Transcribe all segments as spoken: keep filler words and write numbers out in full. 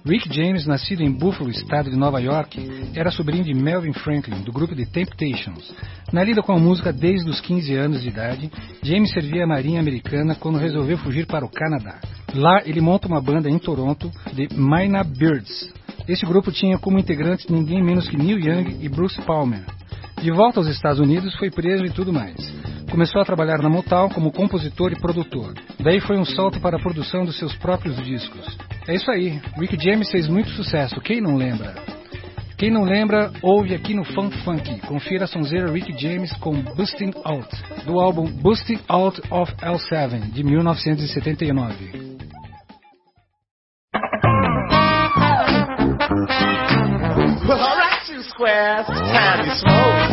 Rick James, nascido em Buffalo, estado de Nova York, era sobrinho de Melvin Franklin, do grupo The Temptations. Na lida com a música desde os quinze anos de idade, James servia a Marinha Americana quando resolveu fugir para o Canadá. Lá, ele monta uma banda em Toronto, The Mynah Birds. Esse grupo tinha como integrantes ninguém menos que Neil Young e Bruce Palmer. De volta aos Estados Unidos, foi preso e tudo mais. Começou a trabalhar na Motown como compositor e produtor. Daí foi um salto para a produção dos seus próprios discos. É isso aí, Rick James fez muito sucesso, quem não lembra? Quem não lembra, ouve aqui no Funk Funk. Confira a sonzeira Rick James com Bustin' Out, do álbum Bustin' Out of L sete, de mil novecentos e setenta e nove. Well, alright, you squares, it's time to smoke.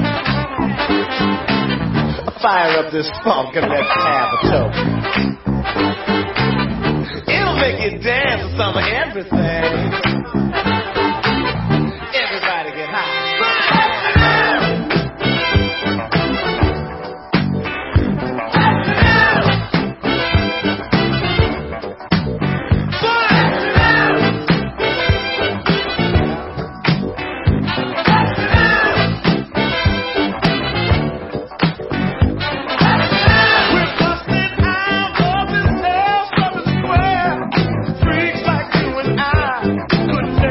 Fire up this funk and let's have a toke. It'll make you dance to some of everything. Everybody get high. Couldn't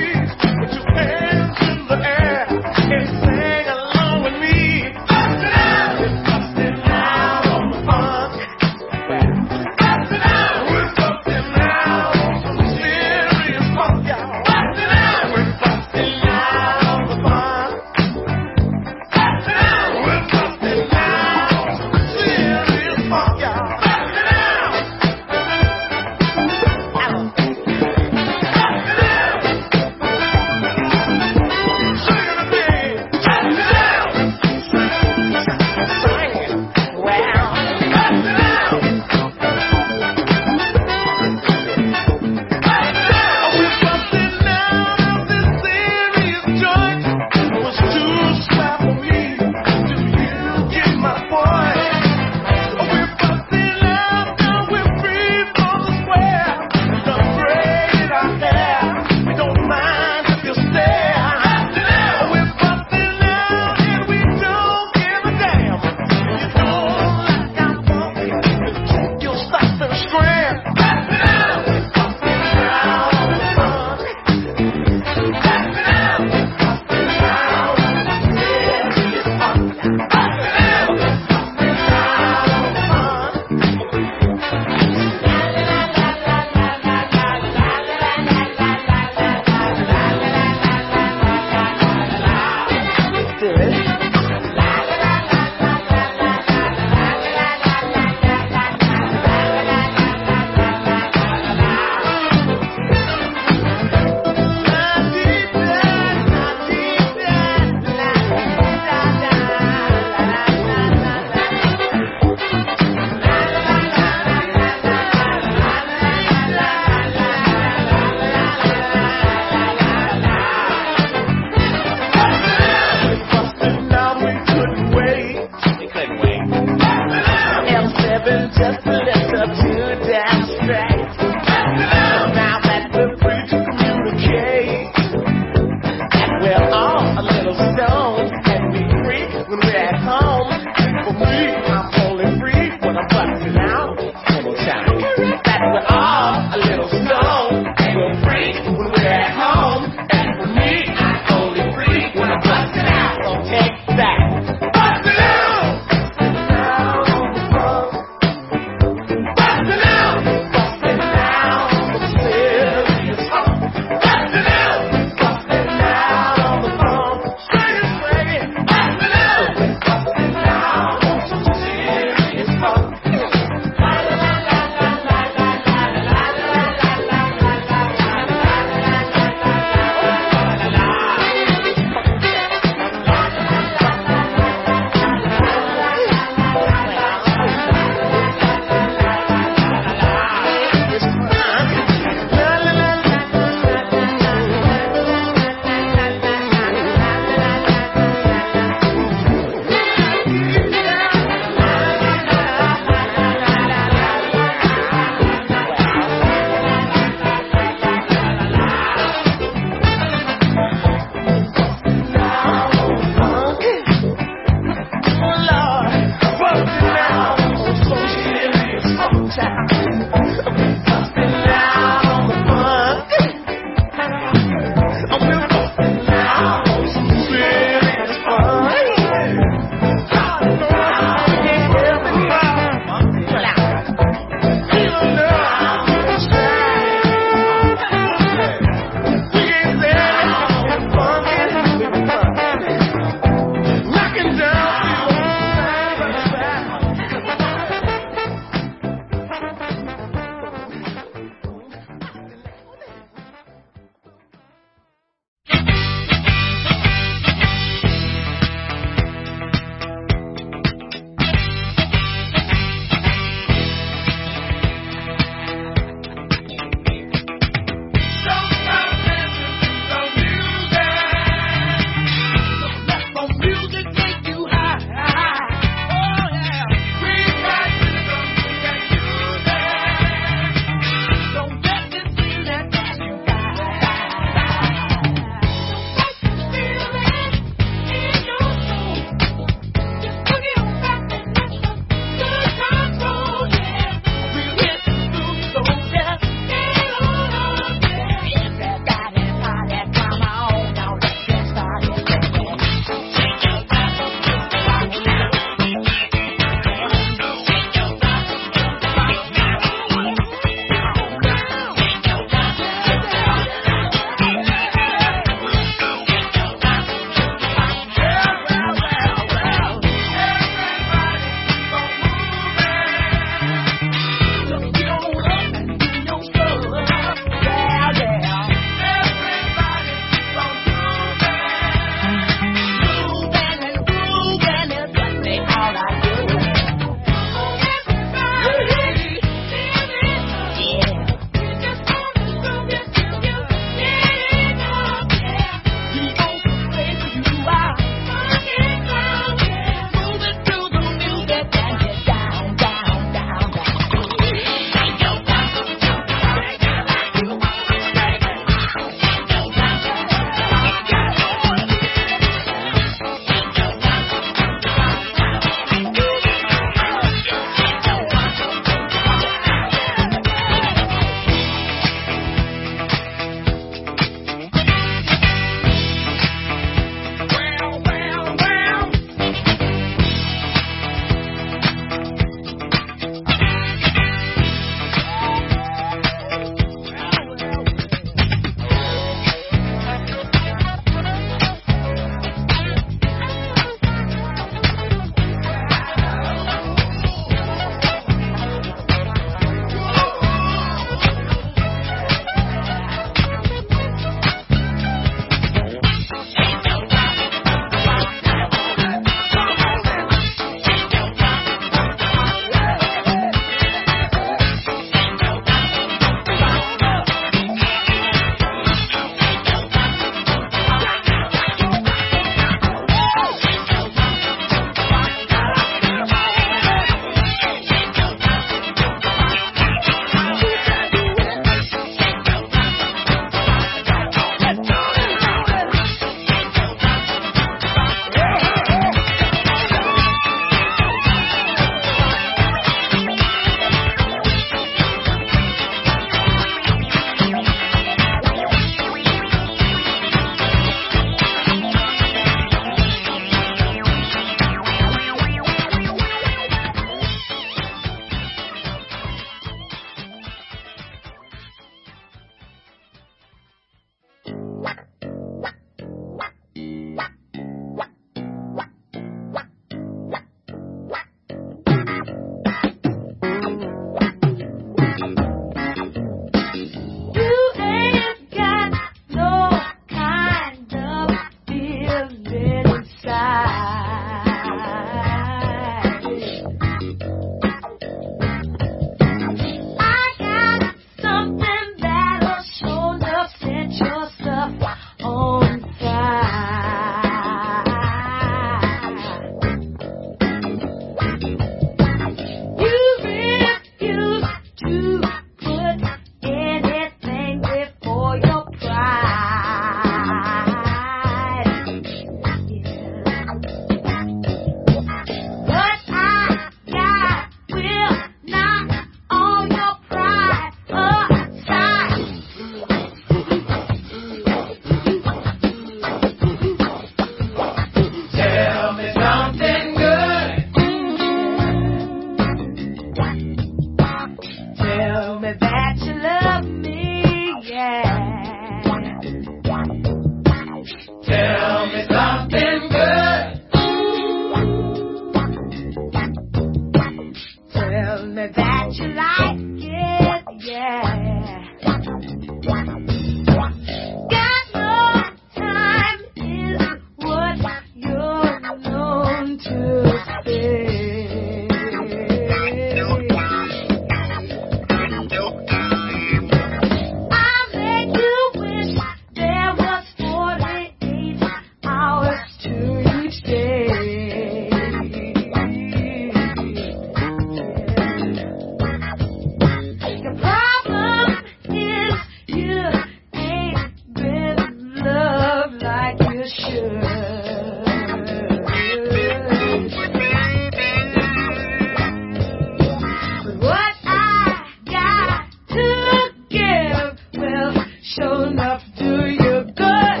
sure enough do you good.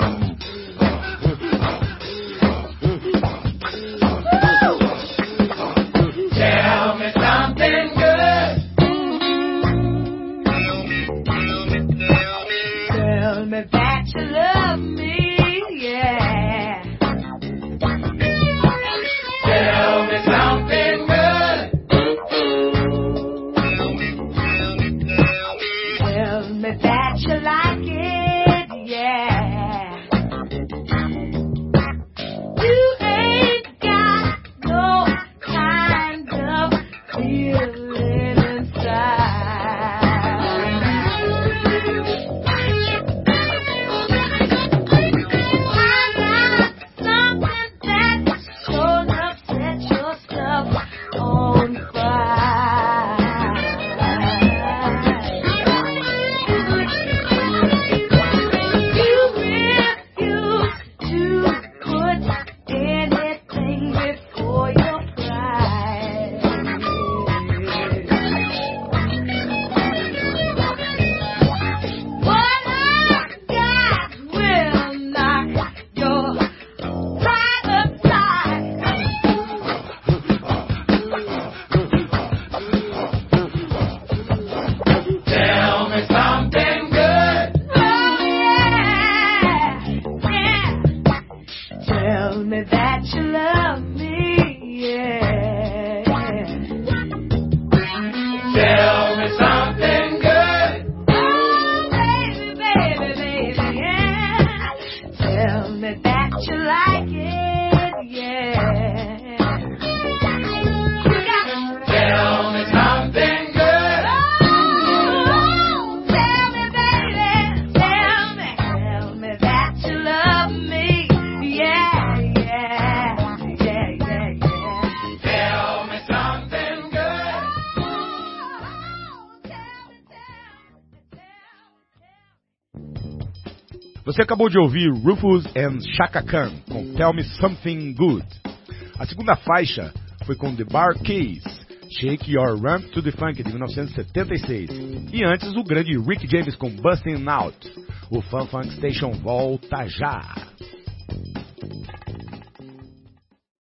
Tell me something good. Tell me that you love me, yeah. Tell me something good. Tell me that you like it, yeah. You ain't got no kind of feeling inside. I got something that's gonna set your stuff on fire. You refuse to put anything before your pride. What I got will knock your pride aside. Tell me something good. Oh yeah, yeah. Tell me that you love me, yeah. Tell me something good. Oh baby, baby, baby, yeah. Tell me that you like it, yeah. You got Tell me something good. Oh, tell me, baby, tell me, tell me that you love me, yeah, yeah, yeah, yeah, yeah. Tell me something good. Oh, tell me, tell me, tell me. Você acabou de ouvir Rufus and Chaka Khan com Tell Me Something Good. A segunda faixa foi com The Bar Keys, Shake Your Rump to the Funk, de mil novecentos e setenta e seis. E antes, o grande Rick James com Bustin' Out. O Fun Funk Station volta já.